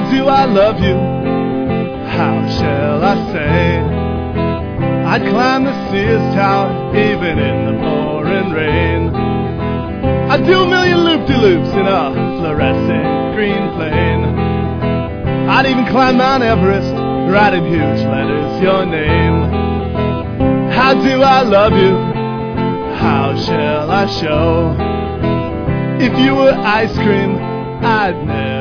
do I love you? How shall I say? I'd climb the Sears Tower even in the pouring rain. I'd do a million loop-de-loops in a fluorescent green plane. I'd even climb Mount Everest, write in huge letters your name. How do I love you? How shall I show? If you were ice cream, I'd never